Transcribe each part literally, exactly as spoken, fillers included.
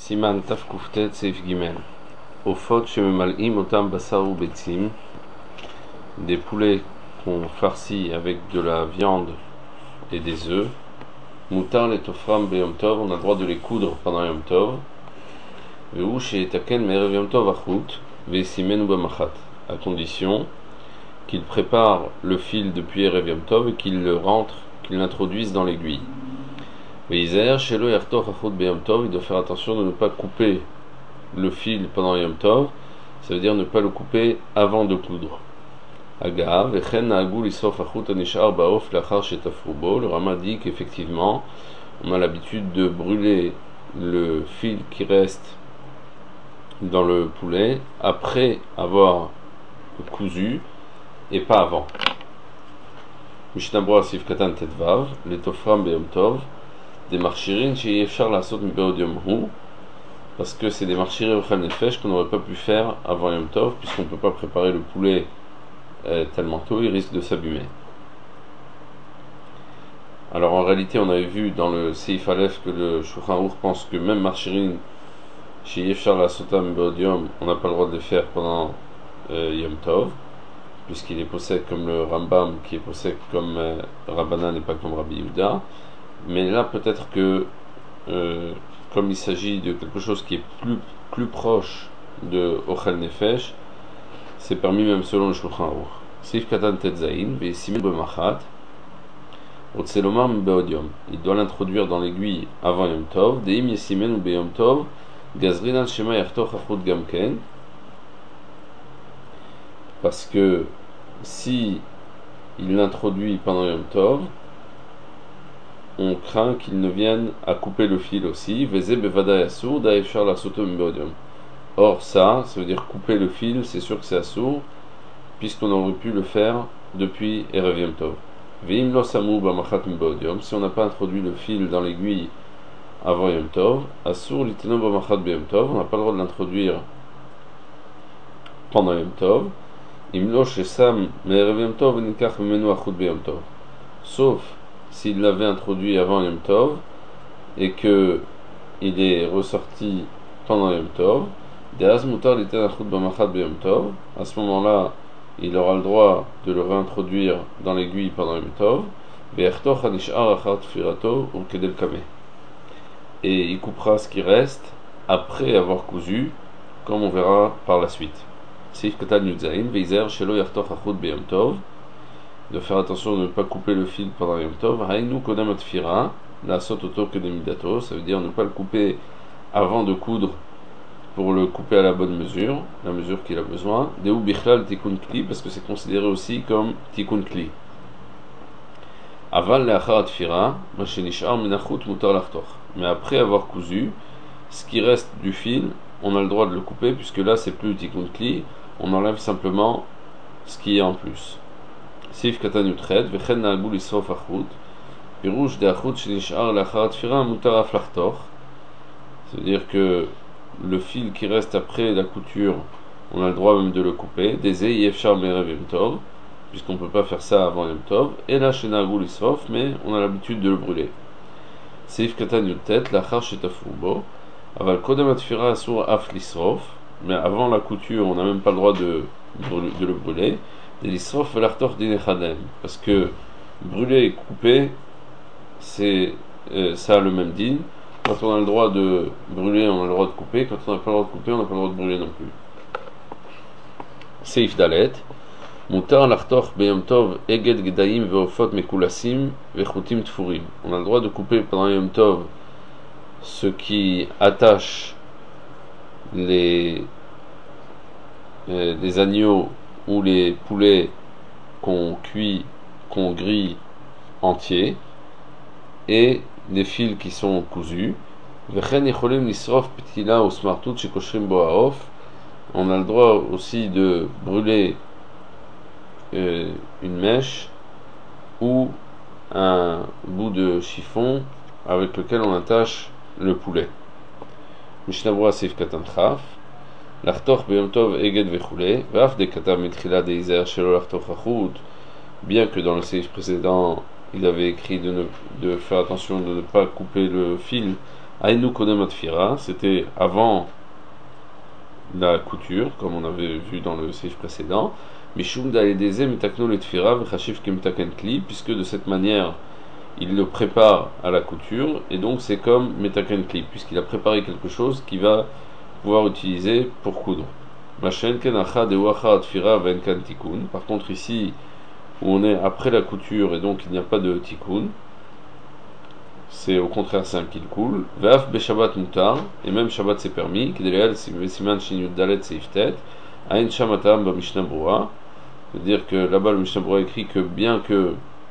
Siman Taf Kuftet Seif Gimel. Au fautes chez Memal'im Otam Basar ou Betsim, des poulets qu'on farcit avec de la viande et des œufs. Moutar les Tofram Beyom Tov, on a le droit de les coudre pendant Yom Tov. Veou chez Taken Merev Yom Tov Achut, Vesimen ou Bamachat, à condition qu'il prépare le fil depuis Erev Yom Tov et qu'il le rentre, qu'il l'introduise dans l'aiguille. Veizer, chez le Yartor Achut Beyom Tov, il doit faire attention de ne pas couper le fil pendant Yom Tov, ça veut dire ne pas le couper avant de coudre. Agav, Echen Nagul Isof Achut Anishar Baof Lachar Shetafrubo, le Rama dit qu'effectivement, on a l'habitude de brûler le fil qui reste dans le poulet après avoir cousu et pas avant. Mishnah Asif Katan Tetvav, les Tofram Beyom Tov, des marchirines chez Yefchar la Sot Mbeod Yom Hu, parce que c'est des marchirines Ochal Nefesh qu'on n'aurait pas pu faire avant Yom Tov, puisqu'on ne peut pas préparer le poulet euh, tellement tôt, il risque de s'abîmer. Alors en réalité, on avait vu dans le Seif Aleph que le Shulchan Aruch pense que même marchirine chez Yefchar la Sot Mbeod Yom, on n'a pas le droit de les faire pendant euh, Yom Tov, puisqu'il est possède comme le Rambam, qui est possède comme euh, Rabbanan et pas comme Rabbi Yehuda. Mais là, peut-être que, euh, comme il s'agit de quelque chose qui est plus, plus proche de Ochel Nefesh, c'est permis même selon le Shulchan Aruch. Sif Katan Tetzain, Veisimin Bemachat, Otselomar Mbeodium. Il doit l'introduire dans l'aiguille avant Yom Tov, Deim Yesimen ou Beyom Tov, Gazrin al Shema Yartoch Achut Gamken. Parce que si il l'introduit pendant Yom Tov, on craint qu'il ne vienne à couper le fil aussi. Or ça, ça veut dire couper le fil, c'est sûr que c'est assourd, puisqu'on aurait pu le faire depuis Erev Yom Tov. Si on n'a pas introduit le fil dans l'aiguille avant Yom Tov, assour liteno b'machat b'Yom Tov, on n'a pas le droit de l'introduire pendant Yom Tov. Sauf s'il l'avait introduit avant Yom Tov et que il est ressorti pendant Yom Tov, à ce moment-là, il aura le droit de le réintroduire dans l'aiguille pendant Yom Tov, et il coupera ce qui reste après avoir cousu, comme on verra par la suite. De faire attention de ne pas couper le fil pendant Yom Tov. Hainu kodam atfira, la sototo que de midato, ça veut dire ne pas le couper avant de coudre pour le couper à la bonne mesure, la mesure qu'il a besoin. Deu bichlal tikkun kli, parce que c'est considéré aussi comme tikkun kli. Aval leachar atfira, machenishar menachut mutar lachtoch. Mais après avoir cousu, ce qui reste du fil, on a le droit de le couper, puisque là c'est plus tikkun kli, on enlève simplement ce qui est en plus. Sif Katan Yutchet, Vechen Nagul Isrof Achut, Pirouche de Achut Shinishar Lachar Tfira Mutar Aflachtor. C'est-à-dire que le fil qui reste après la couture, on a le droit même de le couper. Dezé Yefchar Merev Yom Tov, puisqu'on ne peut pas faire ça avant Yom Tov. Et là chez Nagul Isrof, mais on a l'habitude de le brûler. Sif Katan Yutet, Lachar Shetafrubo, Aval Kodem Atfira Asur Af Lisrof, mais avant la couture, on n'a même pas le droit de, de le brûler. Parce que brûler et couper, c'est euh, ça a le même din. Quand on a le droit de brûler, on a le droit de couper. Quand on n'a pas le droit de couper, on n'a pas le droit de brûler non plus. Seif Dalet. Mutar lachtoch beyom tov eged gedaim veofot mekulasim vechutim tfurim. On a le droit de couper pendant Yom Tov ce qui attache les, euh, les agneaux ou les poulets qu'on cuit, qu'on grille entiers, et les fils qui sont cousus. On a le droit aussi de brûler euh, une mèche ou un bout de chiffon avec lequel on attache le poulet. Mishnah Berurah Seif Katan Chaf. L'achtoch beyom tov eged vechule, vaf de katam mitchila de izer shelo l'achtoch achut, bien que dans le séif précédent il avait écrit de, ne, de faire attention de ne pas couper le fil Aïnou Kodem Atfira, c'était avant la couture, comme on avait vu dans le séif précédent. Mishum Daedeze Mitakno Letfira Vechashif Kimtaken Kli, puisque de cette manière il le prépare à la couture, et donc c'est comme Metaken Kli, puisqu'il a préparé quelque chose qu'il va pouvoir utiliser pour coudre. Machen Kenacha Dewacha Atfira Venkan Tikun. Par contre, ici où on est après la couture et donc il n'y a pas de Tikun, c'est au contraire simple qu'il coule. Ve'af be Shabbat mutar, et même Shabbat c'est permis. Kideleal siman shinyut dalet seiftet. Ain shamatam ba Mishnah Brura. C'est-à-dire que là-bas le Mishnah Brura écrit que bien que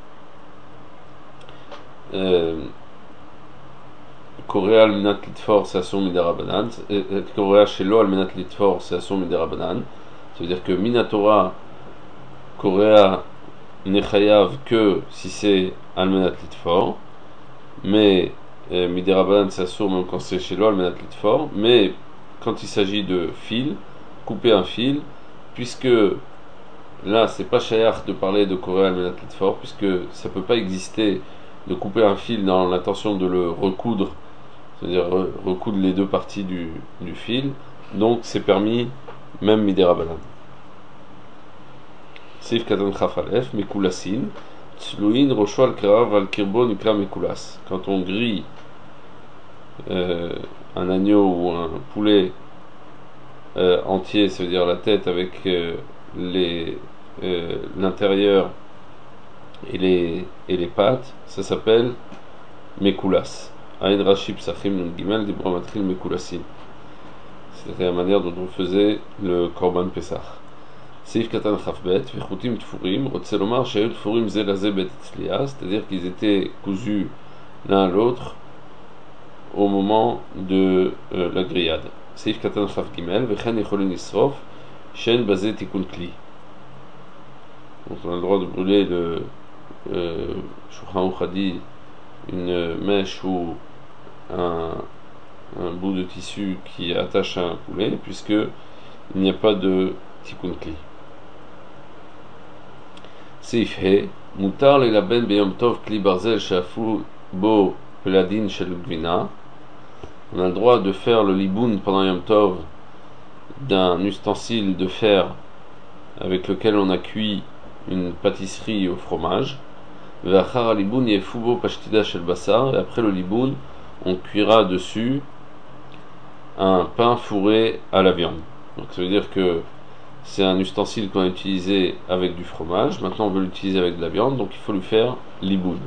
Korea al minat litfor c'est asson midarabanan, Korea shelo al minat litfor c'est asson midarabanan. Ça veut dire que Minatora Korea nechayav que si c'est al minat litfor, mais euh, midarabanan c'est assour même quand c'est shelo al minat litfor. Mais quand il s'agit de fil, couper un fil, puisque là c'est pas shayach de parler de Korea al minat litfor, puisque ça peut pas exister de couper un fil dans l'intention de le recoudre, c'est-à-dire recoudre les deux parties du, du fil, donc c'est permis même midérabanan. Sif katan chafalef, mekulasin, tsluin rocho al kerav al kirbo nukla mekulas. Quand on grille euh, un agneau ou un poulet euh, entier, ça veut dire la tête avec euh, les euh, l'intérieur et les, et les pattes, ça s'appelle Mekulas. Aïn Rashib Sachim Nun Gimel Dibramatril Mekulasin. C'était la manière dont on faisait le Korban Pesach. Seif Katan Chafbet, Vichutim Tfurim, Rotselomar Shayut Tfurim Zelaze Bet Tzliya, c'est-à-dire qu'ils étaient cousus l'un à l'autre au moment de euh, la grillade. Seif Katan Chaf Gimel, Vechen Echolin Isrof, Shen Bazé Tikun Kli. Donc on a le droit de brûler le Shulchan Aruch a dit une mèche ou un, un bout de tissu qui attache à un poulet, puisque il n'y a pas de tikkun kli. Seif he mutar le laben beyom tov kli barzel shafu bo peladin shel gvina. On a le droit de faire le liboun pendant Yom Tov d'un ustensile de fer avec lequel on a cuit une pâtisserie au fromage. Et après le liboun, on cuira dessus un pain fourré à la viande. Donc ça veut dire que c'est un ustensile qu'on a utilisé avec du fromage. Maintenant on veut l'utiliser avec de la viande, donc il faut lui faire liboun.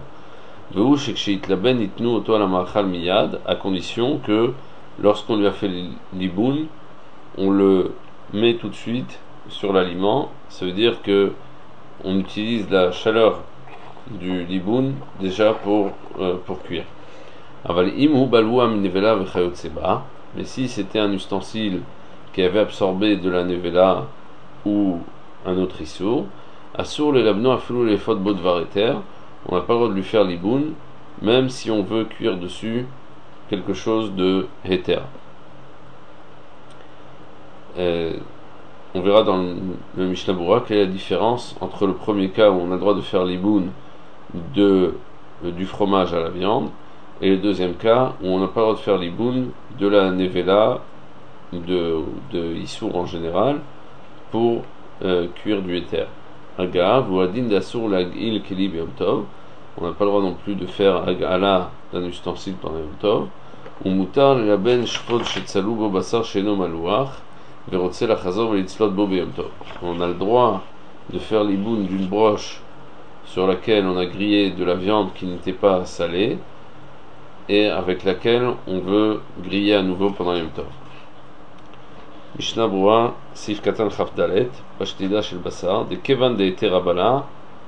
À condition que lorsqu'on lui a fait liboun, on le met tout de suite sur l'aliment. Ça veut dire que on utilise la chaleur du liboun déjà pour, euh, pour cuire. Mais si c'était un ustensile qui avait absorbé de la nevela ou un autre issour, assur le labno aflou les fautes bodvareter, on n'a pas le droit de lui faire liboun, même si on veut cuire dessus quelque chose de héter. Euh, on verra dans le, le Mishnah Brura quelle est la différence entre le premier cas où on a le droit de faire liboun de, euh, du fromage à la viande, et le deuxième cas où on n'a pas le droit de faire liboun de la nevela, de, de issour en général, pour euh, cuire du éther. Agav ou adin d'assour la il kilib yom tov, on n'a pas le droit non plus de faire agala d'un ustensile pendant yom tov, ou mutar la ben shpod shetsalou bo basar sheno malouach, verotse la chazor velitzlot bo yom tov. On a le droit de faire liboun d'une broche sur laquelle on a grillé de la viande qui n'était pas salée et avec laquelle on veut griller à nouveau pendant Yom Tov. Mishnah Brura, Sif Katan Chaf Dalet, Pashtida Shel Basar, de Kevan de Terabala,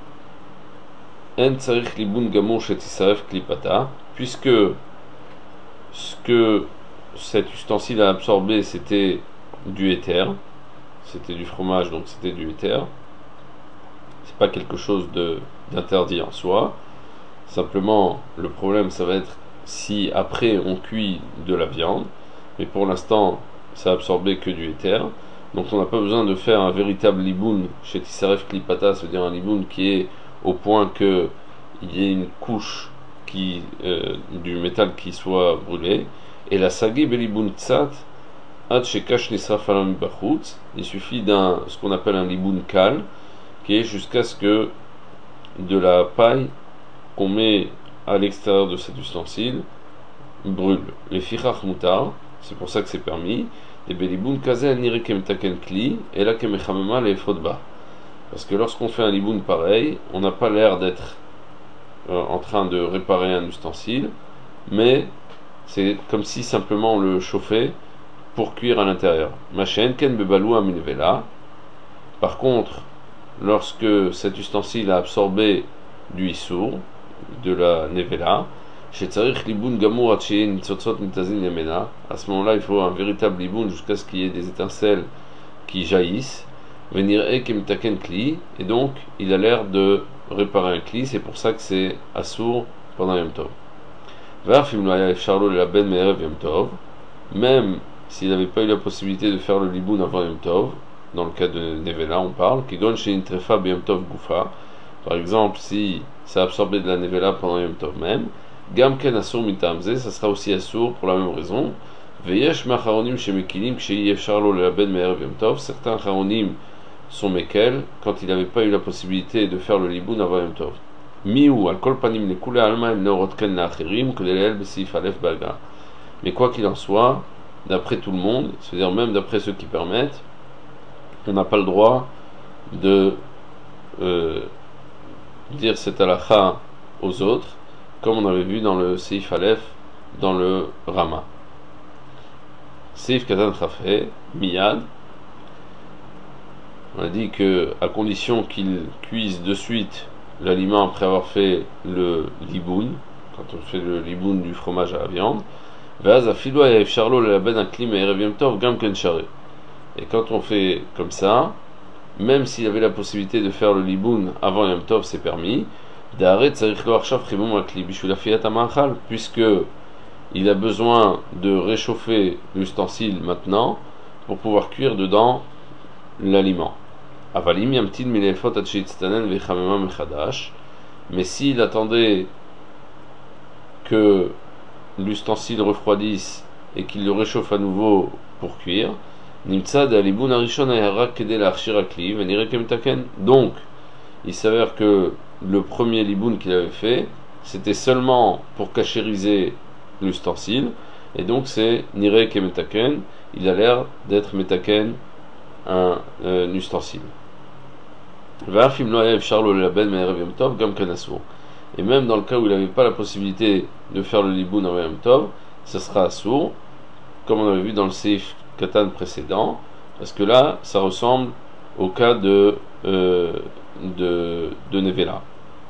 En Tsarich Liboun Gamour Shetisaref Klipata, puisque ce que cet ustensile a absorbé c'était du éther, c'était du fromage donc c'était du éther. C'est pas quelque chose de, d'interdit en soi. Simplement, le problème, ça va être si après on cuit de la viande, mais pour l'instant, ça a absorbé que du éther. Donc on n'a pas besoin de faire un véritable liboun chez Tisaref Klipata, c'est-à-dire un liboun qui est au point qu'il y ait une couche qui, euh, du métal qui soit brûlé. Et la sagi belibun tzat ad shekash nisraf alam bachutz. Il suffit d'un ce qu'on appelle un libun kal, qui est jusqu'à ce que de la paille qu'on met à l'extérieur de cet ustensile brûle. Les fichach mutar, c'est pour ça que c'est permis. Les belibun kaze nire kemtaken kli et la kemechamema les fotba. Parce que lorsqu'on fait un liboun pareil, on n'a pas l'air d'être euh, en train de réparer un ustensile, mais c'est comme si simplement on le chauffait pour cuire à l'intérieur. Machen ken bebalou aminvela. Par contre, lorsque cet ustensile a absorbé du issour, de la nevela, à ce moment-là, il faut un véritable liboun jusqu'à ce qu'il y ait des étincelles qui jaillissent. Venir ekemtaken kli, et donc il a l'air de réparer un kli, c'est pour ça que c'est assour pendant Yom Tov. Même s'il n'avait pas eu la possibilité de faire le liboun avant Yom Tov, dans le cas de nevela, on parle, kigon shein trefa b'Yom Tov gufa. Par exemple, si ça a absorbé de la nevela pendant Yom Tov même, Gam ken assour mitamze, ça sera aussi assour pour la même raison. Veyesh macharonim shemekilim ksheyi efshar lo lelaben me'erev Yom Tov. Certains charonim sont mekel quand il n'avait pas eu la possibilité de faire le liboun avant Yom Tov. Miou al kol panim le kule alma im neorot ken la'acherim kedelel besif alef baga. Mais quoi qu'il en soit, d'après tout le monde, c'est-à-dire même d'après ceux qui permettent, on n'a pas le droit de euh, dire cette halakha aux autres, comme on avait vu dans le Seif Aleph, dans le Rama. Seif Katan Chafé, Miyad, on a dit que, à condition qu'il cuise de suite l'aliment après avoir fait le liboun, quand on fait le liboun du fromage à la viande, et quand on fait comme ça, même s'il avait la possibilité de faire le liboun avant Yom Tov, c'est permis. Puisque il a besoin de réchauffer l'ustensile maintenant pour pouvoir cuire dedans l'aliment. Mais s'il attendait que l'ustensile refroidisse et qu'il le réchauffe à nouveau pour cuire, donc il s'avère que le premier liboun qu'il avait fait, c'était seulement pour cachériser l'ustensile, et donc c'est nire kemetaken, il a l'air d'être metaken un, un ustensile. Et même dans le cas où il n'avait pas la possibilité de faire le liboun en Yom Tov, ça sera assour, comme on avait vu dans le Seif Katan précédent, parce que là, ça ressemble au cas de euh, de, de Nevela.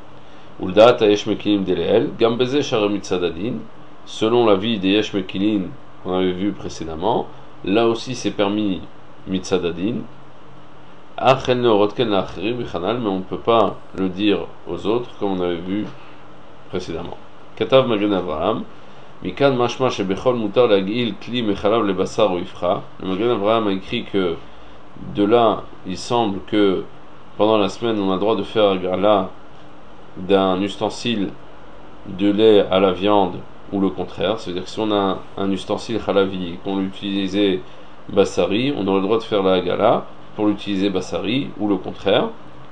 Selon l'avis des Yesh Mekilin qu'on avait vu précédemment, là aussi c'est permis mitzadadin. Mais on ne peut pas le dire aux autres comme on avait vu précédemment. Katav Magen Avraham, Mikan Mashma Shebechol Mutar Lagil Kli Mechalav Le Basar Uifra. Le Magen Avraham a écrit que de là, il semble que pendant la semaine, on a le droit de faire là d'un ustensile de lait à la viande ou le contraire. C'est-à-dire que si on a un ustensile halavi et qu'on l'utilisait bassari, on aurait le droit de faire la gala pour l'utiliser bassari ou le contraire.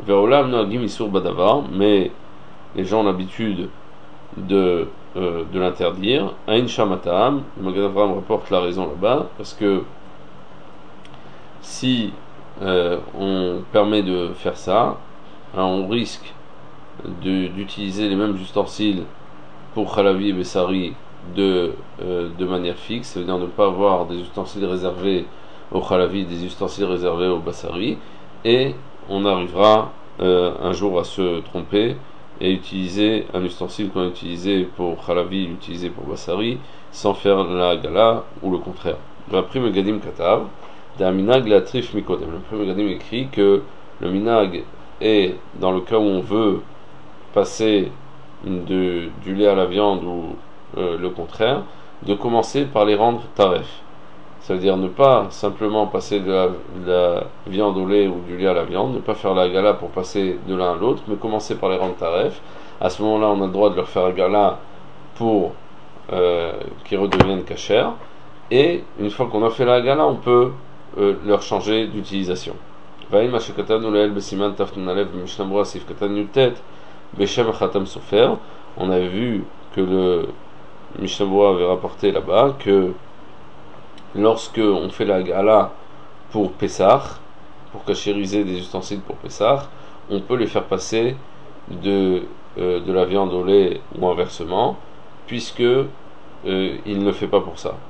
Mais les gens ont l'habitude de, euh, de l'interdire. Ain Shamatam, le Magen Avraham rapporte la raison là-bas, parce que si euh, on permet de faire ça, alors on risque de, d'utiliser les mêmes ustensiles pour Khalavi et Bessari de, euh, de manière fixe, c'est-à-dire ne pas avoir des ustensiles réservés au Khalavi, des ustensiles réservés au Bassari, et on arrivera euh, un jour à se tromper et utiliser un ustensile qu'on a utilisé pour Khalavi, l'utiliser pour Bassari, sans faire la gala ou le contraire. Après Megadim Katav, d'un minag la trif mikodem. Le premier Megadim écrit que le minag est dans le cas où on veut passer de, du lait à la viande ou euh, le contraire, de commencer par les rendre taref. Ça veut dire ne pas simplement passer de la, de la viande au lait ou du lait à la viande, ne pas faire la gala pour passer de l'un à l'autre, mais commencer par les rendre taref. À ce moment-là, on a le droit de leur faire la gala pour euh, qu'ils redeviennent cachers, et une fois qu'on a fait la hagala, on peut euh, leur changer d'utilisation. On avait vu que le Mishnah Berurah avait rapporté là-bas que lorsque on fait la hagala pour Pessah, pour cachériser des ustensiles pour Pessah, on peut les faire passer de, euh, de la viande au lait ou inversement, puisque euh, il ne le fait pas pour ça.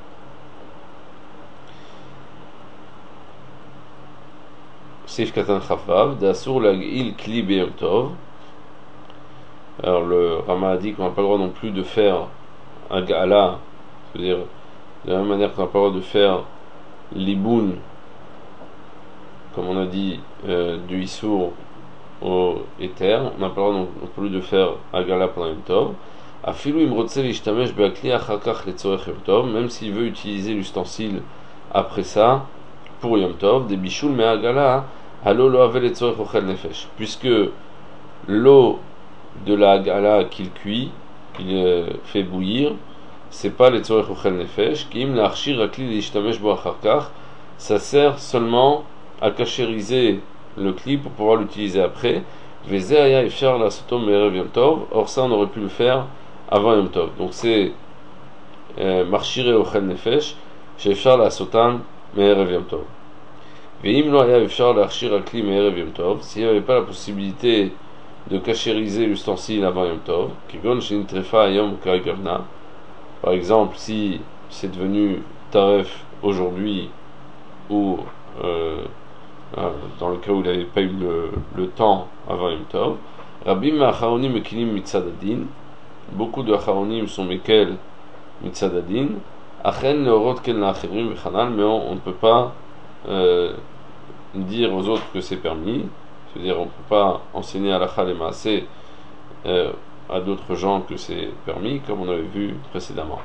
Seif Katan Chavav, d'Asur Lag'il Kli B'Yom Tov. Alors le Rama a dit qu'on n'a pas le droit non plus de faire un gala, c'est-à-dire de la même manière qu'on n'a pas le droit de faire l'iboun, comme on a dit, euh, du Issour au éther, on n'a pas le droit non plus de faire un gala pendant Yom Tov. Afilu imrotze l'ishtamesh be'akli achar kach letzorech Yom Tov, même s'il veut utiliser l'ustensile après ça pour Yom Tov, des bichoul mais agala halo lo ave letzorech ochel nefesh, puisque l'eau de la hagala qu'il cuit, qu'il euh, fait bouillir, c'est pas les tzorech ochel nefesh, ki im la'achshir akli l'ishtamesh bo achar kach, ça sert seulement à cachériser le kli pour pouvoir l'utiliser après. Veze aya efshar la sotom me'erev Yom Tov, or ça on aurait pu le faire avant Yom Tov. Donc c'est marchire ochel nefesh, chez efshar la sotan me'erev Yom Tov. Ve'im lo aya efshar la'achshir akli me'erev Yom Tov, s'il n'y avait pas la possibilité de cachériser l'ustensile avant Yom Tov, kigon shin trefa yom karigavna, par exemple si c'est devenu taref aujourd'hui, ou euh, dans le cas où il n'avait pas eu le, le temps avant Yom Tov, Rabbi Acharonim mekilim mitzadadin, beaucoup de Acharonim sont mekel mitzadadin, achen leorot ken la'achirim v'chanal, mais on ne peut pas euh, dire aux autres que c'est permis. C'est-à-dire, on ne peut pas enseigner à l'achal et maasé euh, à d'autres gens que c'est permis, comme on avait vu précédemment.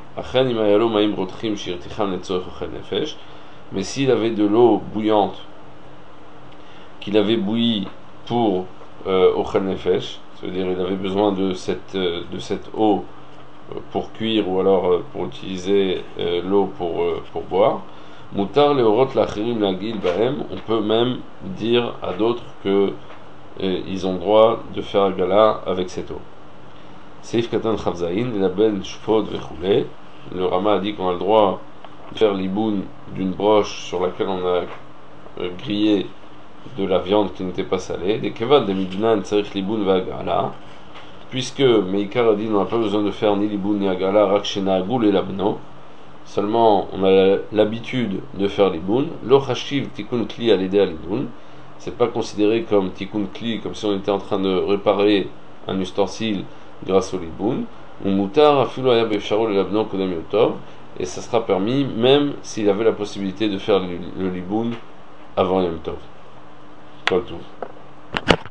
Mais s'il avait de l'eau bouillante, qu'il avait bouilli pour euh, ochel nefesh, c'est-à-dire il avait besoin de cette, euh, de cette eau pour cuire ou alors euh, pour utiliser euh, l'eau pour, euh, pour boire, Mutar leorot l'achirim lagil bahem, on peut même dire à d'autres que eh, ils ont droit de faire un gala avec cette eau. Seif katan chavzaïn, la ben shfod vechoulé. Le Rama a dit qu'on a le droit de faire l'iboun d'une broche sur laquelle on a euh, grillé de la viande qui n'était pas salée. Des kevad de midnan tzarich l'iboun v'agala, puisque Meikar a dit qu'on n'a pas besoin de faire ni l'iboun ni agala, rak shena agul et labno. Seulement, on a l'habitude de faire l'iboun. Lo chashiv tikkun kli al à l'iboun. C'est pas considéré comme tikkun kli, comme si on était en train de réparer un ustensile grâce au l'iboun. Ou mutar afilu aya b'efsharo l'elabnon kodem Yom Tov. Et ça sera permis même s'il avait la possibilité de faire le l'iboun avant Yom Tov. Tout.